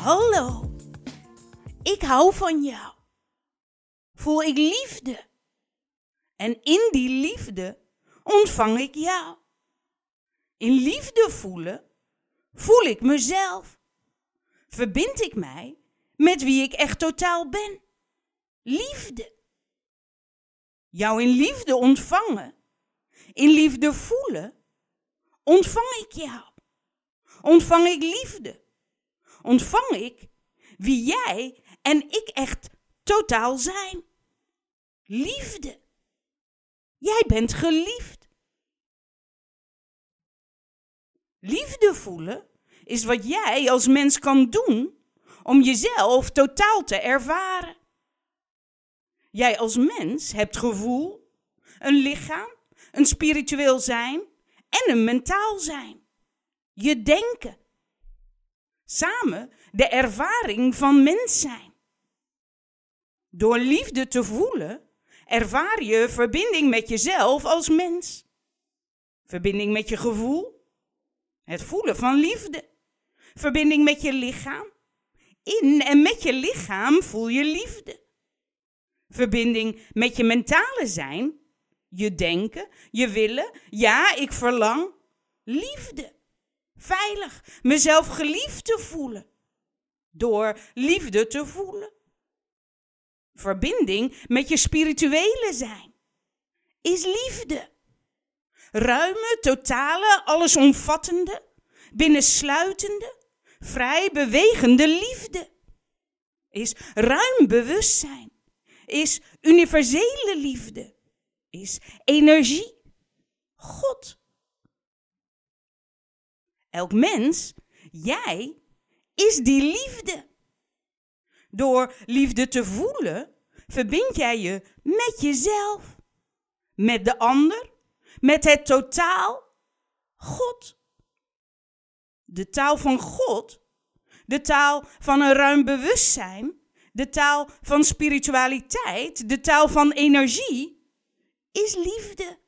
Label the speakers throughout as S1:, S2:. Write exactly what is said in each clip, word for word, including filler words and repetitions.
S1: Hallo, ik hou van jou. Voel ik liefde. En in die liefde ontvang ik jou. In liefde voelen, voel ik mezelf. Verbind ik mij met wie ik echt totaal ben. Liefde. Jou in liefde ontvangen, in liefde voelen, ontvang ik jou. Ontvang ik liefde. Ontvang ik wie jij en ik echt totaal zijn. Liefde. Jij bent geliefd. Liefde voelen is wat jij als mens kan doen om jezelf totaal te ervaren. Jij als mens hebt gevoel, een lichaam, een spiritueel zijn en een mentaal zijn. Je denken. Samen de ervaring van mens zijn. Door liefde te voelen, ervaar je verbinding met jezelf als mens. Verbinding met je gevoel. Het voelen van liefde. Verbinding met je lichaam. In en met je lichaam voel je liefde. Verbinding met je mentale zijn. Je denken, je willen. Ja, ik verlang. Liefde. Veilig, mezelf geliefd te voelen. Door liefde te voelen. Verbinding met je spirituele zijn. Is liefde. Ruime, totale, allesomvattende, binnensluitende, vrij bewegende liefde. Is ruim bewustzijn. Is universele liefde. Is energie. God. Elk mens, jij, is die liefde. Door liefde te voelen, verbind jij je met jezelf, met de ander, met het totaal, God. De taal van God, de taal van een ruim bewustzijn, de taal van spiritualiteit, de taal van energie, is liefde.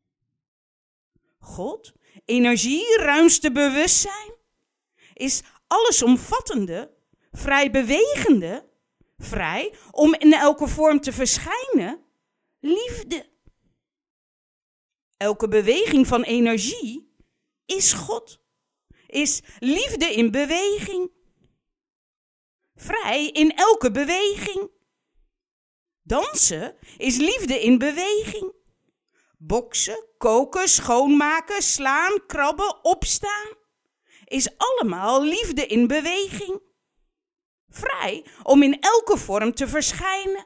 S1: God, energie, ruimste bewustzijn, is allesomvattende, vrij bewegende, vrij om in elke vorm te verschijnen, liefde. Elke beweging van energie is God, is liefde in beweging. Vrij in elke beweging. Dansen is liefde in beweging. Boksen, koken, schoonmaken, slaan, krabben, opstaan is allemaal liefde in beweging. Vrij om in elke vorm te verschijnen.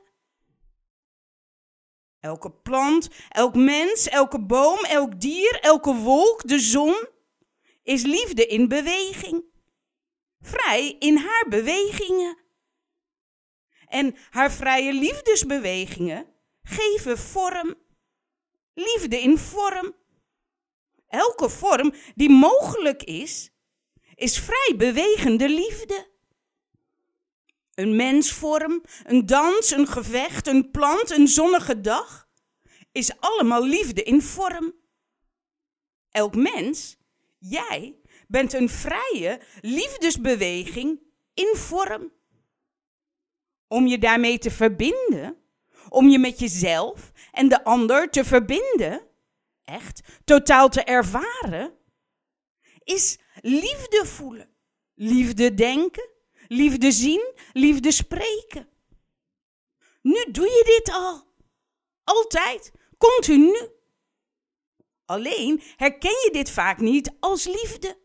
S1: Elke plant, elk mens, elke boom, elk dier, elke wolk, de zon is liefde in beweging. Vrij in haar bewegingen. En haar vrije liefdesbewegingen geven vorm. Liefde in vorm. Elke vorm die mogelijk is, is vrij bewegende liefde. Een mensvorm, een dans, een gevecht, een plant, een zonnige dag, is allemaal liefde in vorm. Elk mens, jij, bent een vrije liefdesbeweging in vorm. Om je daarmee te verbinden, om je met jezelf en de ander te verbinden, echt totaal te ervaren, is liefde voelen, liefde denken, liefde zien, liefde spreken. Nu doe je dit al. Altijd, continu. Alleen herken je dit vaak niet als liefde.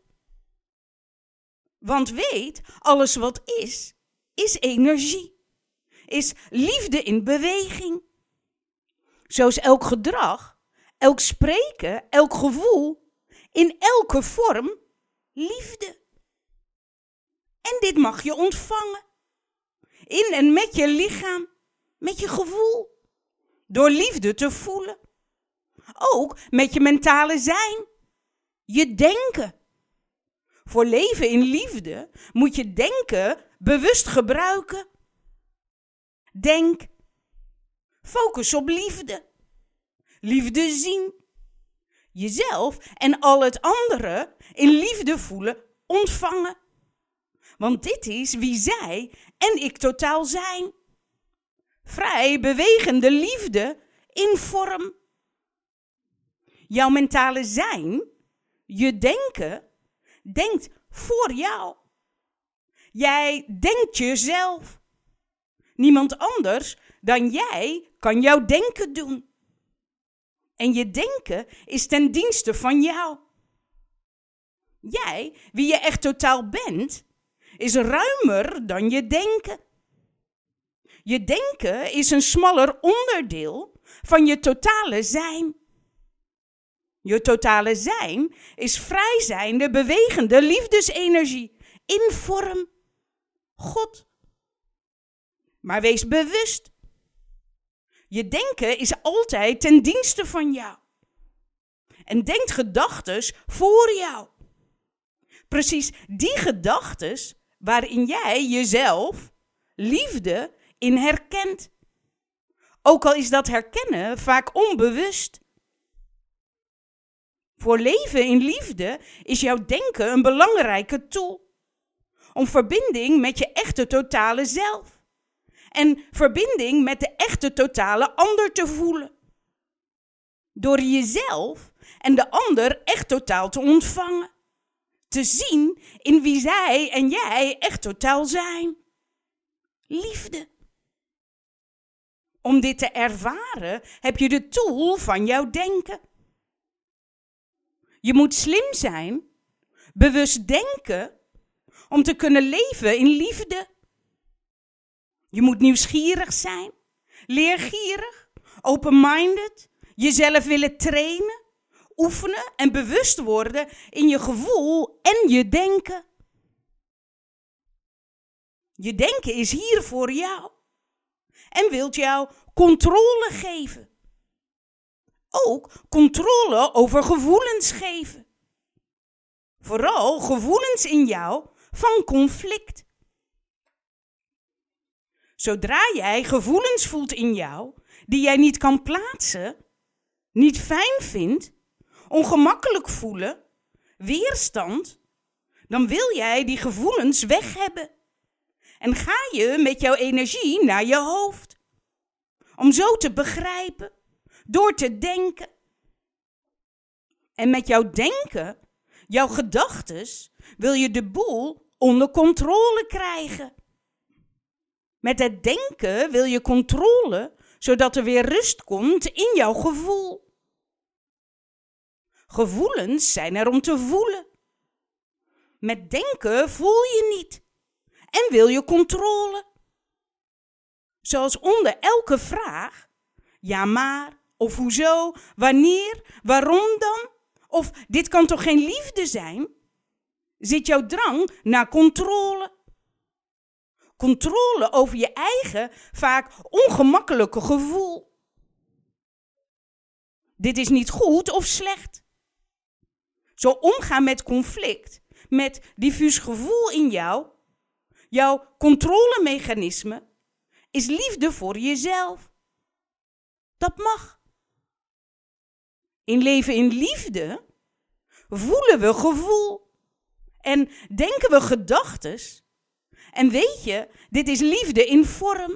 S1: Want weet, alles wat is, is energie. Is liefde in beweging. Zoals elk gedrag, elk spreken, elk gevoel, in elke vorm, liefde. En dit mag je ontvangen. In en met je lichaam, met je gevoel. Door liefde te voelen. Ook met je mentale zijn. Je denken. Voor leven in liefde moet je denken bewust gebruiken. Denk. Focus op liefde. Liefde zien. Jezelf en al het andere in liefde voelen, ontvangen. Want dit is wie zij en ik totaal zijn. Vrij bewegende liefde in vorm. Jouw mentale zijn, je denken, denkt voor jou. Jij denkt jezelf. Niemand anders dan jij kan jouw denken doen. En je denken is ten dienste van jou. Jij, wie je echt totaal bent, is ruimer dan je denken. Je denken is een smaller onderdeel van je totale zijn. Je totale zijn is vrijzijnde, bewegende liefdesenergie in vorm. God. Maar wees bewust. Je denken is altijd ten dienste van jou. En denkt gedachtes voor jou. Precies die gedachtes waarin jij jezelf, liefde, in herkent. Ook al is dat herkennen vaak onbewust. Voor leven in liefde is jouw denken een belangrijke tool. Om verbinding met je echte totale zelf. En verbinding met de echte totale ander te voelen. Door jezelf en de ander echt totaal te ontvangen. Te zien in wie zij en jij echt totaal zijn. Liefde. Om dit te ervaren heb je de tool van jouw denken. Je moet slim zijn, bewust denken, om te kunnen leven in liefde. Je moet nieuwsgierig zijn, leergierig, open-minded, jezelf willen trainen, oefenen en bewust worden in je gevoel en je denken. Je denken is hier voor jou en wilt jou controle geven. Ook controle over gevoelens geven. Vooral gevoelens in jou van conflict. Zodra jij gevoelens voelt in jou die jij niet kan plaatsen, niet fijn vindt, ongemakkelijk voelen, weerstand, dan wil jij die gevoelens weg hebben. En ga je met jouw energie naar je hoofd. Om zo te begrijpen, door te denken. En met jouw denken, jouw gedachtes, wil je de boel onder controle krijgen. Met het denken wil je controle, zodat er weer rust komt in jouw gevoel. Gevoelens zijn er om te voelen. Met denken voel je niet en wil je controle. Zoals onder elke vraag, ja maar, of hoezo, wanneer, waarom dan, of dit kan toch geen liefde zijn, zit jouw drang naar controle. Controle over je eigen, vaak ongemakkelijke gevoel. Dit is niet goed of slecht. Zo omgaan met conflict, met diffuus gevoel in jou, jouw controlemechanisme, is liefde voor jezelf. Dat mag. In leven in liefde voelen we gevoel en denken we gedachtes. En weet je, dit is liefde in vorm.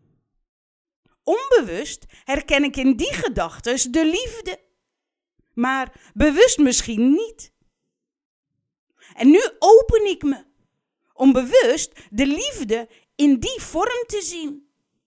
S1: Onbewust herken ik in die gedachtes de liefde, maar bewust misschien niet. En nu open ik me om bewust de liefde in die vorm te zien.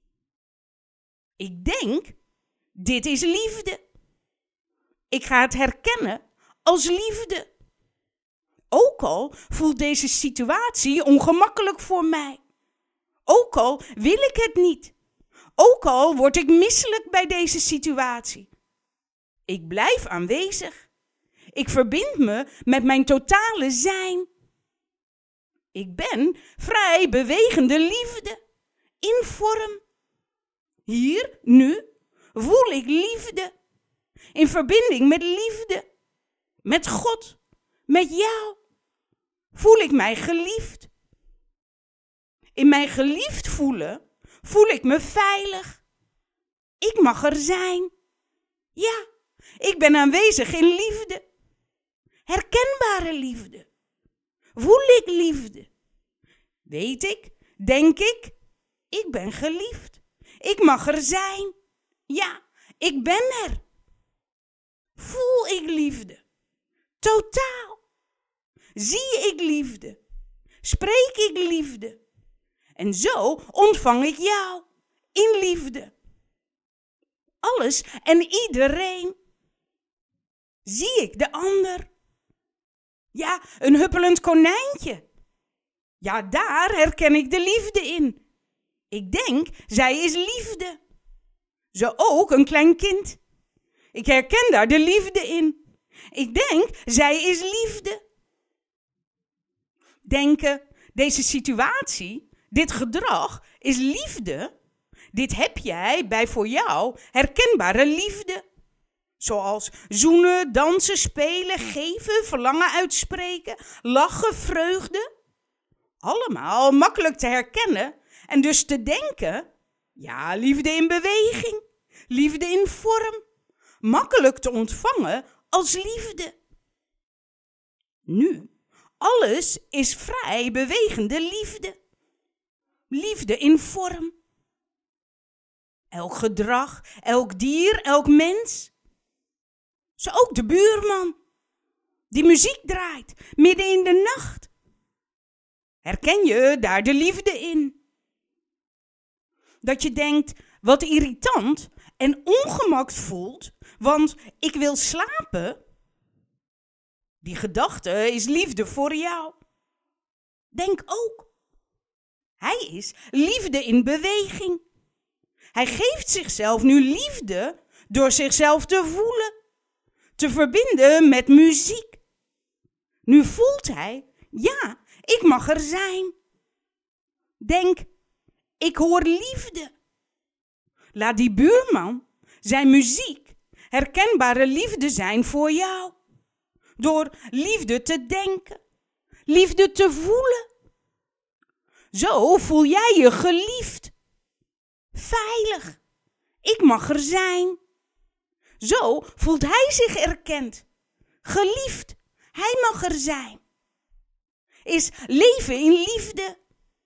S1: Ik denk, dit is liefde. Ik ga het herkennen als liefde. Ook al voelt deze situatie ongemakkelijk voor mij. Ook al wil ik het niet. Ook al word ik misselijk bij deze situatie. Ik blijf aanwezig. Ik verbind me met mijn totale zijn. Ik ben vrij bewegende liefde. In vorm. Hier, nu, voel ik liefde. In verbinding met liefde. Met God. Met jou. Voel ik mij geliefd. In mij geliefd voelen, voel ik me veilig. Ik mag er zijn. Ja, ik ben aanwezig in liefde. Herkenbare liefde. Voel ik liefde. Weet ik, denk ik, ik ben geliefd. Ik mag er zijn. Ja, ik ben er. Voel ik liefde? Totaal. Zie ik liefde? Spreek ik liefde? En zo ontvang ik jou in liefde. Alles en iedereen. Zie ik de ander? Ja, een huppelend konijntje. Ja, daar herken ik de liefde in. Ik denk, zij is liefde. Zo ook een klein kind. Ik herken daar de liefde in. Ik denk, zij is liefde. Denken, deze situatie, dit gedrag is liefde. Dit heb jij bij voor jou herkenbare liefde. Zoals zoenen, dansen, spelen, geven, verlangen uitspreken, lachen, vreugde. Allemaal makkelijk te herkennen en dus te denken, ja, liefde in beweging, liefde in vorm, makkelijk te ontvangen als liefde. Nu, alles is vrij bewegende liefde. Liefde in vorm. Elk gedrag, elk dier, elk mens. Zo ook de buurman, die muziek draait midden in de nacht. Herken je daar de liefde in? Dat je denkt, wat irritant en ongemak voelt, want ik wil slapen. Die gedachte is liefde voor jou. Denk ook, hij is liefde in beweging. Hij geeft zichzelf nu liefde door zichzelf te voelen, te verbinden met muziek. Nu voelt hij, ja, ik mag er zijn. Denk, ik hoor liefde. Laat die buurman, zijn muziek, herkenbare liefde zijn voor jou. Door liefde te denken, liefde te voelen. Zo voel jij je geliefd. Veilig. Ik mag er zijn. Zo voelt hij zich erkend. Geliefd. Hij mag er zijn. Is leven in liefde.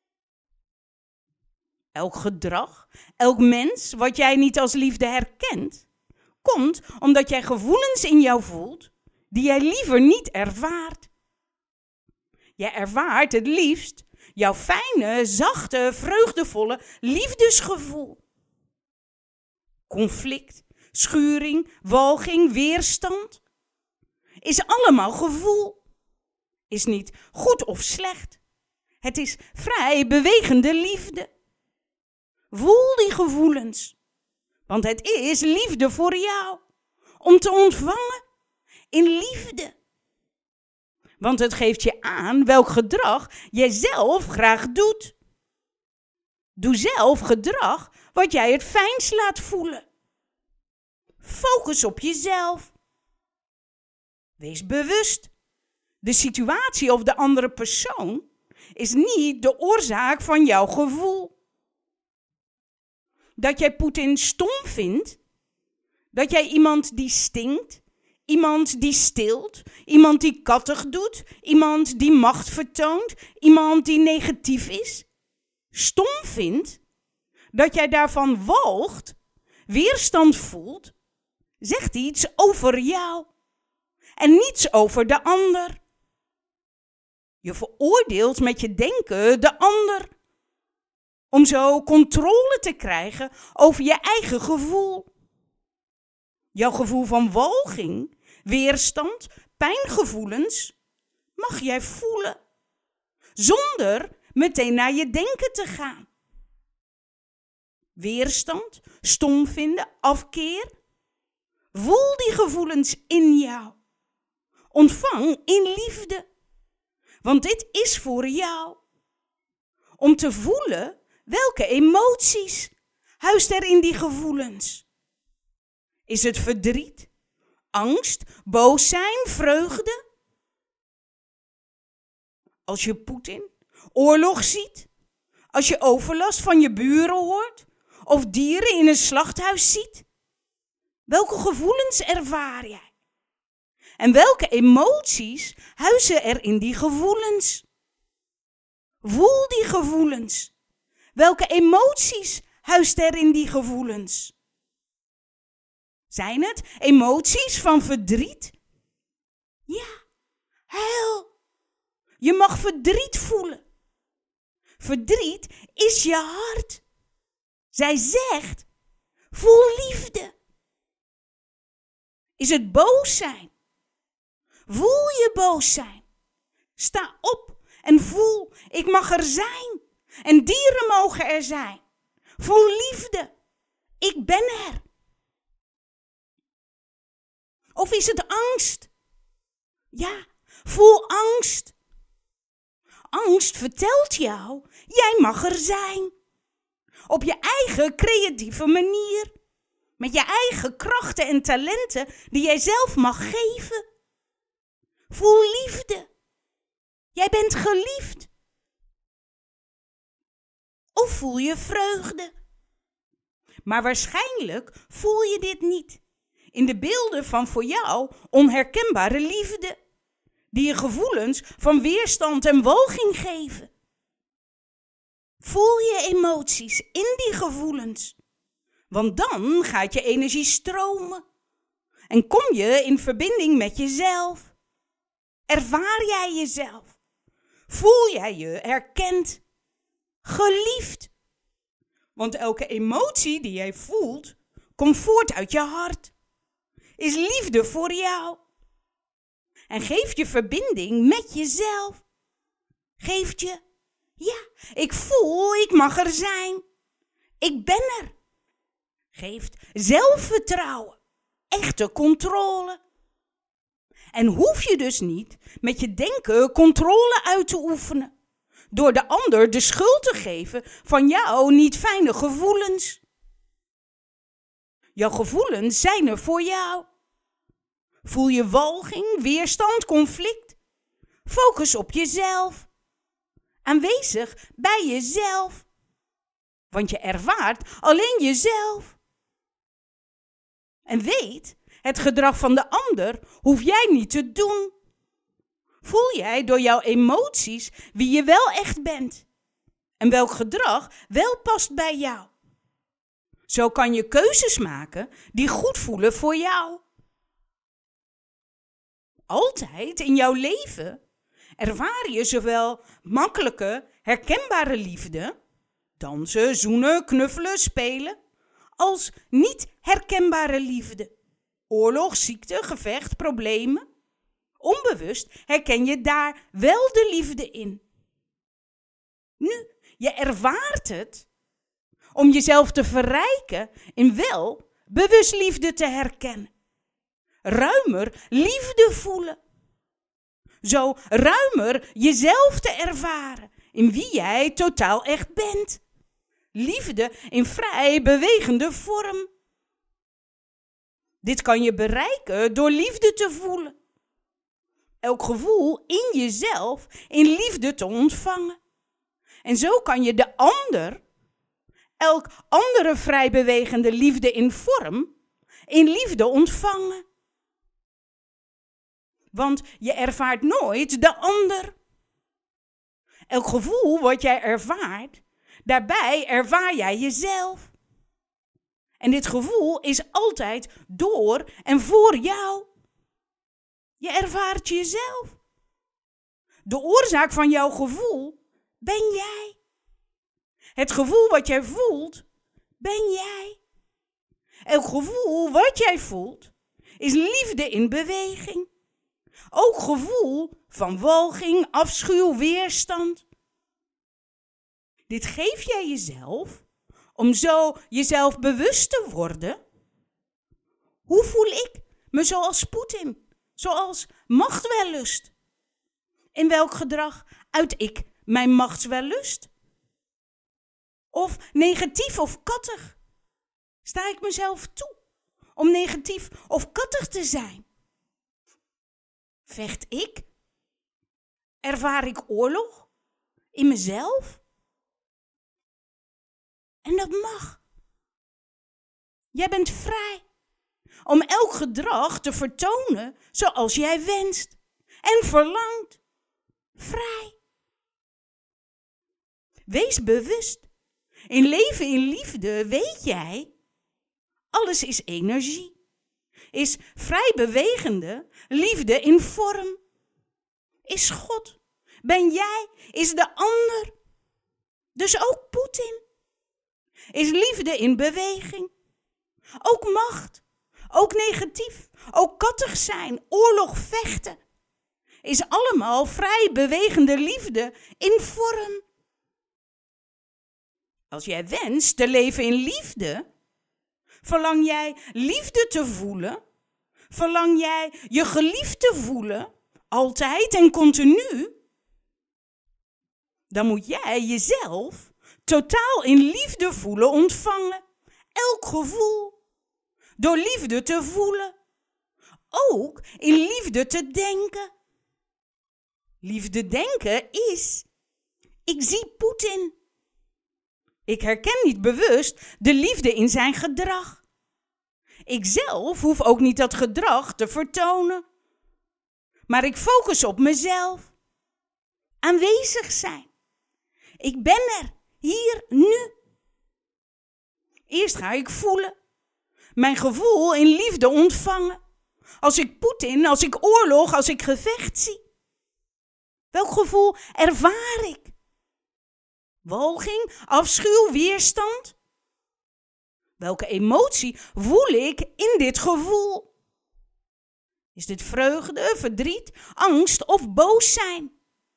S1: Elk gedrag, elk mens wat jij niet als liefde herkent, komt omdat jij gevoelens in jou voelt die jij liever niet ervaart. Jij ervaart het liefst jouw fijne, zachte, vreugdevolle liefdesgevoel. Conflict, schuring, walging, weerstand is allemaal gevoel. Is niet goed of slecht. Het is vrij bewegende liefde. Voel die gevoelens, want het is liefde voor jou, om te ontvangen in liefde. Want het geeft je aan welk gedrag jij zelf graag doet. Doe zelf gedrag wat jij het fijnst laat voelen. Focus op jezelf. Wees bewust. De situatie of de andere persoon is niet de oorzaak van jouw gevoel. Dat jij Poetin stom vindt, dat jij iemand die stinkt, iemand die stilt, iemand die kattig doet, iemand die macht vertoont, iemand die negatief is, stom vindt, dat jij daarvan walgt, weerstand voelt, zegt iets over jou en niets over de ander. Je veroordeelt met je denken de ander, om zo controle te krijgen over je eigen gevoel. Jouw gevoel van walging, weerstand, pijngevoelens mag jij voelen, zonder meteen naar je denken te gaan. Weerstand, stom vinden, afkeer. Voel die gevoelens in jou. Ontvang in liefde, want dit is voor jou. Om te voelen welke emoties huist er in die gevoelens. Is het verdriet, angst, boos zijn, vreugde? Als je Poetin, oorlog ziet, als je overlast van je buren hoort of dieren in een slachthuis ziet, welke gevoelens ervaar jij? En welke emoties huizen er in die gevoelens? Voel die gevoelens. Welke emoties huist er in die gevoelens? Zijn het emoties van verdriet? Ja, huil. Je mag verdriet voelen. Verdriet is je hart. Zij zegt, voel liefde. Is het boos zijn? Voel je boos zijn. Sta op en voel, ik mag er zijn. En dieren mogen er zijn. Voel liefde. Ik ben er. Of is het angst? Ja, voel angst. Angst vertelt jou, jij mag er zijn. Op je eigen creatieve manier. Met je eigen krachten en talenten die jij zelf mag geven. Voel liefde. Jij bent geliefd. Of voel je vreugde. Maar waarschijnlijk voel je dit niet. In de beelden van voor jou onherkenbare liefde. Die je gevoelens van weerstand en walging geven. Voel je emoties in die gevoelens. Want dan gaat je energie stromen. En kom je in verbinding met jezelf. Ervaar jij jezelf. Voel jij je erkend. Geliefd. Want elke emotie die jij voelt, komt voort uit je hart. Is liefde voor jou. En geeft je verbinding met jezelf. Geeft je, ja, ik voel, ik mag er zijn. Ik ben er. Geeft zelfvertrouwen. Echte controle. En hoef je dus niet met je denken controle uit te oefenen. Door de ander de schuld te geven van jouw niet fijne gevoelens. Jouw gevoelens zijn er voor jou. Voel je walging, weerstand, conflict? Focus op jezelf. Aanwezig bij jezelf. Want je ervaart alleen jezelf. En weet, het gedrag van de ander hoef jij niet te doen. Voel jij door jouw emoties wie je wel echt bent. En welk gedrag wel past bij jou. Zo kan je keuzes maken die goed voelen voor jou. Altijd in jouw leven ervaar je zowel makkelijke, herkenbare liefde, dansen, zoenen, knuffelen, spelen, als niet herkenbare liefde, oorlog, ziekte, gevecht, problemen. Onbewust herken je daar wel de liefde in. Nu, je ervaart het om jezelf te verrijken in wel bewust liefde te herkennen. Ruimer liefde voelen. Zo ruimer jezelf te ervaren in wie jij totaal echt bent. Liefde in vrij bewegende vorm. Dit kan je bereiken door liefde te voelen. Elk gevoel in jezelf in liefde te ontvangen. En zo kan je de ander, elk andere vrij bewegende liefde in vorm, in liefde ontvangen. Want je ervaart nooit de ander. Elk gevoel wat jij ervaart, daarbij ervaar jij jezelf. En dit gevoel is altijd door en voor jou. Je ervaart jezelf. De oorzaak van jouw gevoel ben jij. Het gevoel wat jij voelt, ben jij. Elk gevoel wat jij voelt, is liefde in beweging. Ook gevoel van walging, afschuw, weerstand. Dit geef jij jezelf om zo jezelf bewust te worden. Hoe voel ik me zoals Poetin, zoals machtswellust? In welk gedrag uit ik mijn machtswellust? Of negatief of kattig? Sta ik mezelf toe om negatief of kattig te zijn? Vecht ik? Ervaar ik oorlog in mezelf? En dat mag. Jij bent vrij om elk gedrag te vertonen zoals jij wenst en verlangt. Vrij. Wees bewust. In leven in liefde weet jij, alles is energie. Is vrij bewegende liefde in vorm. Is God. Ben jij. Is de ander. Dus ook Poetin. Is liefde in beweging. Ook macht. Ook negatief. Ook kattig zijn. Oorlog vechten. Is allemaal vrij bewegende liefde in vorm. Als jij wenst te leven in liefde, verlang jij liefde te voelen, verlang jij je geliefd te voelen, altijd en continu, dan moet jij jezelf totaal in liefde voelen ontvangen. Elk gevoel, door liefde te voelen, ook in liefde te denken. Liefde denken is, ik zie Poetin. Ik herken niet bewust de liefde in zijn gedrag. Ik zelf hoef ook niet dat gedrag te vertonen. Maar ik focus op mezelf. Aanwezig zijn. Ik ben er, hier, nu. Eerst ga ik voelen. Mijn gevoel in liefde ontvangen. Als ik Poetin, als ik oorlog, als ik gevecht zie. Welk gevoel ervaar ik? Walging, afschuw, weerstand? Welke emotie voel ik in dit gevoel? Is dit vreugde, verdriet, angst of boos zijn?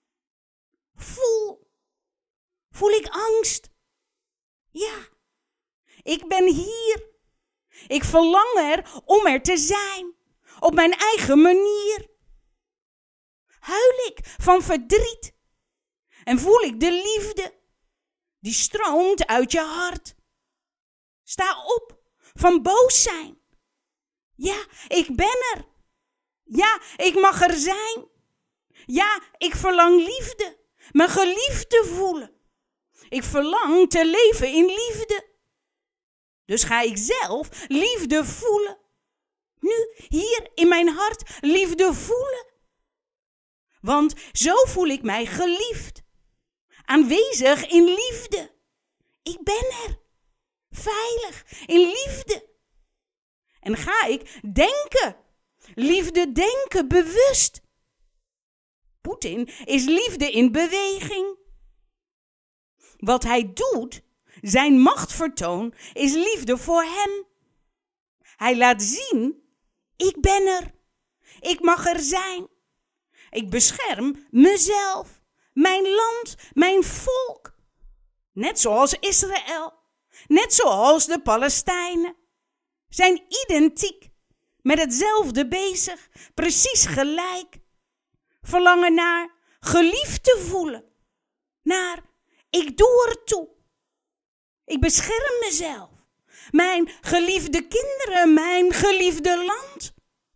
S1: Voel. Voel ik angst? Ja, ik ben hier. Ik verlang er om er te zijn, op mijn eigen manier. Huil ik van verdriet en voel ik de liefde die stroomt uit je hart. Sta op van boos zijn. Ja, ik ben er. Ja, ik mag er zijn. Ja, ik verlang liefde, me geliefd te voelen. Ik verlang te leven in liefde. Dus ga ik zelf liefde voelen. Nu, hier in mijn hart, liefde voelen. Want zo voel ik mij geliefd. Aanwezig in liefde. Ik ben er. Veilig in liefde. En ga ik denken. Liefde denken, bewust. Poetin is liefde in beweging. Wat hij doet, zijn machtvertoon, is liefde voor hem. Hij laat zien, ik ben er. Ik mag er zijn. Ik bescherm mezelf, mijn land, mijn volk. Net zoals Israël, net zoals de Palestijnen. Zijn identiek, met hetzelfde bezig, precies gelijk. Verlangen naar geliefd te voelen. Naar, ik doe ertoe. Ik bescherm mezelf. Mijn geliefde kinderen, mijn geliefde land.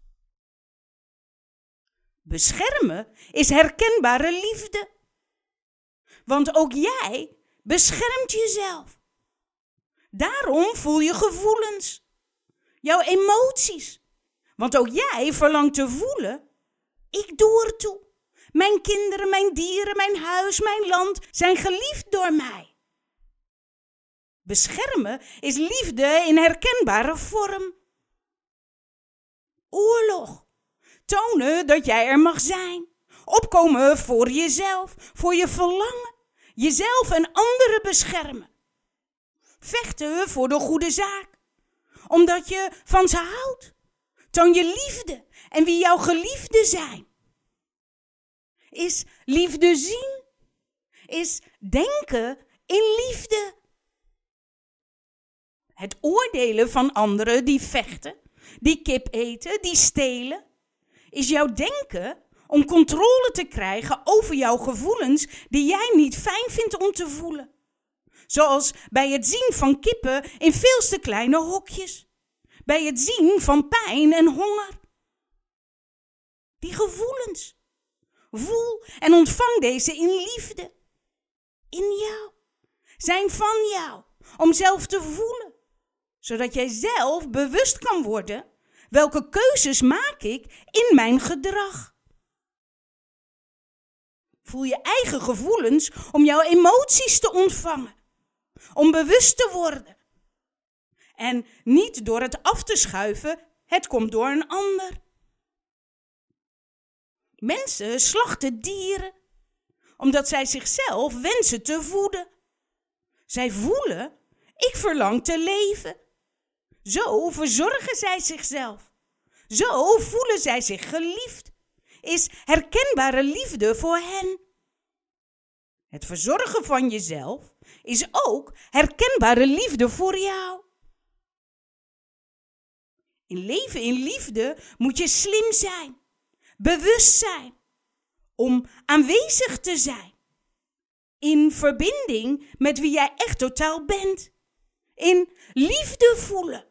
S1: Beschermen is herkenbare liefde. Want ook jij beschermt jezelf. Daarom voel je gevoelens. Jouw emoties. Want ook jij verlangt te voelen. Ik doe ertoe. Mijn kinderen, mijn dieren, mijn huis, mijn land zijn geliefd door mij. Beschermen is liefde in herkenbare vorm. Oorlog. Tonen dat jij er mag zijn. Opkomen voor jezelf, voor je verlangen. Jezelf en anderen beschermen. Vechten voor de goede zaak. Omdat je van ze houdt. Toon je liefde en wie jouw geliefden zijn. Is liefde zien. Is denken in liefde. Het oordelen van anderen die vechten, die kip eten, die stelen, is jouw denken om controle te krijgen over jouw gevoelens die jij niet fijn vindt om te voelen. Zoals bij het zien van kippen in veel te kleine hokjes. Bij het zien van pijn en honger. Die gevoelens. Voel en ontvang deze in liefde. In jou. Zijn van jou. Om zelf te voelen. Zodat jij zelf bewust kan worden. Welke keuzes maak ik in mijn gedrag? Voel je eigen gevoelens om jouw emoties te ontvangen. Om bewust te worden. En niet door het af te schuiven, het komt door een ander. Mensen slachten dieren, omdat zij zichzelf wensen te voeden. Zij voelen, ik verlang te leven. Zo verzorgen zij zichzelf. Zo voelen zij zich geliefd. Is herkenbare liefde voor hen. Het verzorgen van jezelf is ook herkenbare liefde voor jou. In leven in liefde moet je slim zijn, bewust zijn, om aanwezig te zijn. In verbinding met wie jij echt totaal bent. In liefde voelen.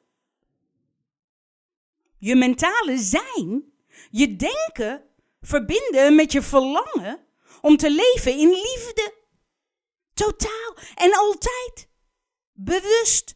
S1: Je mentale zijn, je denken, verbinden met je verlangen om te leven in liefde. Totaal en altijd. Bewust.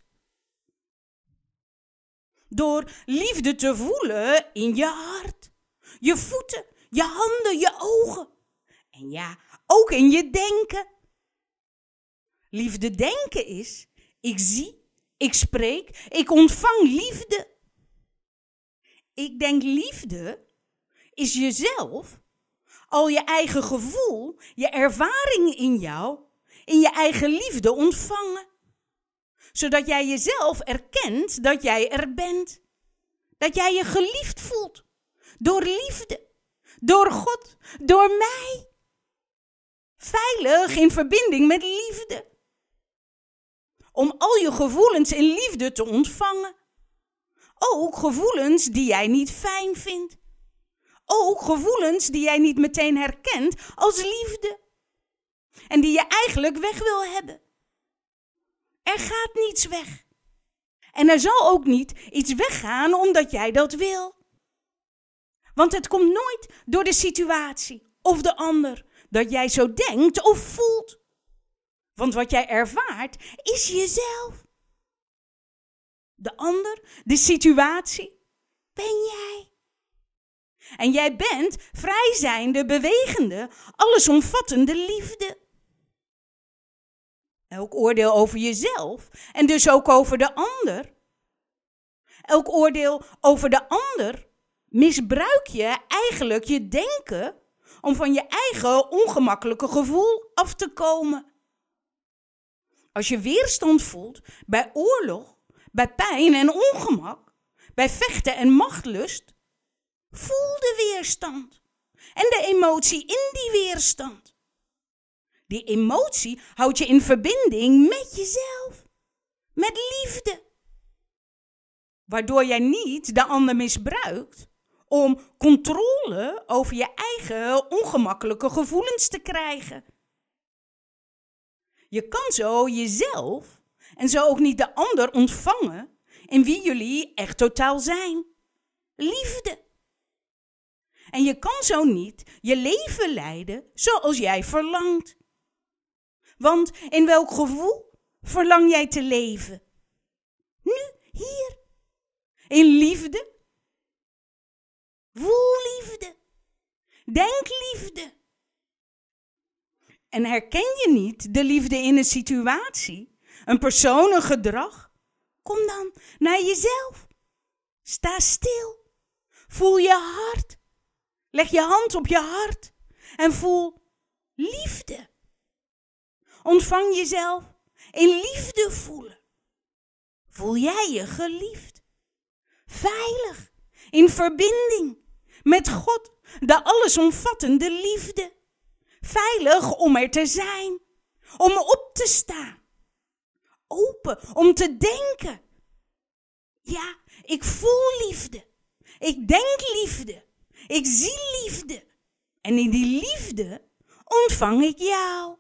S1: Door liefde te voelen in je hart. Je voeten, je handen, je ogen. En ja, ook in je denken. Liefde denken is, ik zie, ik spreek, ik ontvang liefde. Ik denk liefde is jezelf, al je eigen gevoel, je ervaring in jou, in je eigen liefde ontvangen. Zodat jij jezelf erkent dat jij er bent. Dat jij je geliefd voelt. Door liefde. Door God. Door mij. Veilig in verbinding met liefde. Om al je gevoelens in liefde te ontvangen. Ook gevoelens die jij niet fijn vindt. Ook gevoelens die jij niet meteen herkent als liefde. En die je eigenlijk weg wil hebben. Er gaat niets weg. En er zal ook niet iets weggaan omdat jij dat wil. Want het komt nooit door de situatie of de ander dat jij zo denkt of voelt. Want wat jij ervaart is jezelf. De ander, de situatie, ben jij. En jij bent vrijzijnde, bewegende, allesomvattende liefde. Elk oordeel over jezelf en dus ook over de ander. Elk oordeel over de ander misbruik je eigenlijk je denken om van je eigen ongemakkelijke gevoel af te komen. Als je weerstand voelt bij oorlog, bij pijn en ongemak, bij vechten en machtlust, voel de weerstand en de emotie in die weerstand. Die emotie houdt je in verbinding met jezelf, met liefde. Waardoor jij niet de ander misbruikt om controle over je eigen ongemakkelijke gevoelens te krijgen. Je kan zo jezelf en zo ook niet de ander ontvangen in wie jullie echt totaal zijn. Liefde. En je kan zo niet je leven leiden zoals jij verlangt. Want in welk gevoel verlang jij te leven? Nu, hier. In liefde. Voel liefde. Denk liefde. En herken je niet de liefde in een situatie, een persoon, een gedrag? Kom dan naar jezelf. Sta stil. Voel je hart. Leg je hand op je hart en voel liefde. Ontvang jezelf in liefde voelen. Voel jij je geliefd, veilig, in verbinding met God, de allesomvattende liefde. Veilig om er te zijn, om op te staan. Open om te denken. Ja, ik voel liefde. Ik denk liefde. Ik zie liefde. En in die liefde ontvang ik jou.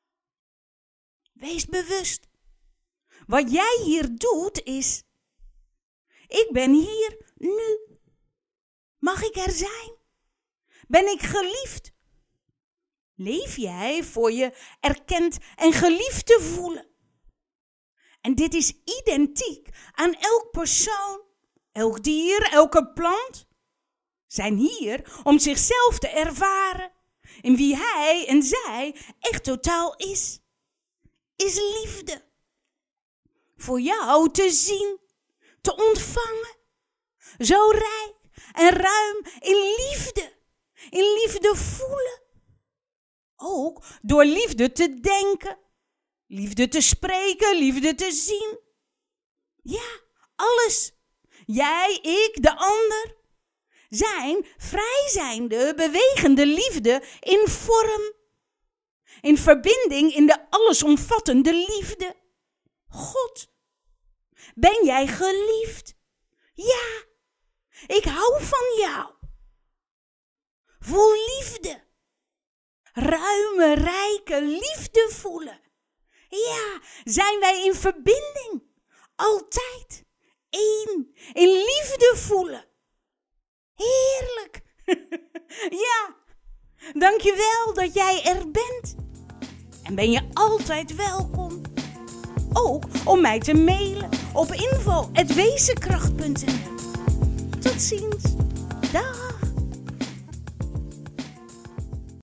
S1: Wees bewust. Wat jij hier doet is, ik ben hier nu. Mag ik er zijn? Ben ik geliefd? Leef jij voor je erkend en geliefd te voelen? En dit is identiek aan elk persoon, elk dier, elke plant. Zijn hier om zichzelf te ervaren. in wie hij en zij echt totaal is. Is liefde. Voor jou te zien, te ontvangen. Zo rijk en ruim in liefde. In liefde voelen. Ook door liefde te denken. Liefde te spreken, liefde te zien. Ja, alles. Jij, ik, de ander. Zijn vrijzijnde, bewegende liefde in vorm. In verbinding in de allesomvattende liefde. God, ben jij geliefd? Ja, ik hou van jou. Vol liefde. Ruime, rijke liefde voelen. Ja, zijn wij in verbinding. Altijd. Eén. In liefde voelen. Heerlijk. Ja, dankjewel dat jij er bent. En ben je altijd welkom. Ook om mij te mailen op info at wezenkracht punt n l. Tot ziens. Dag.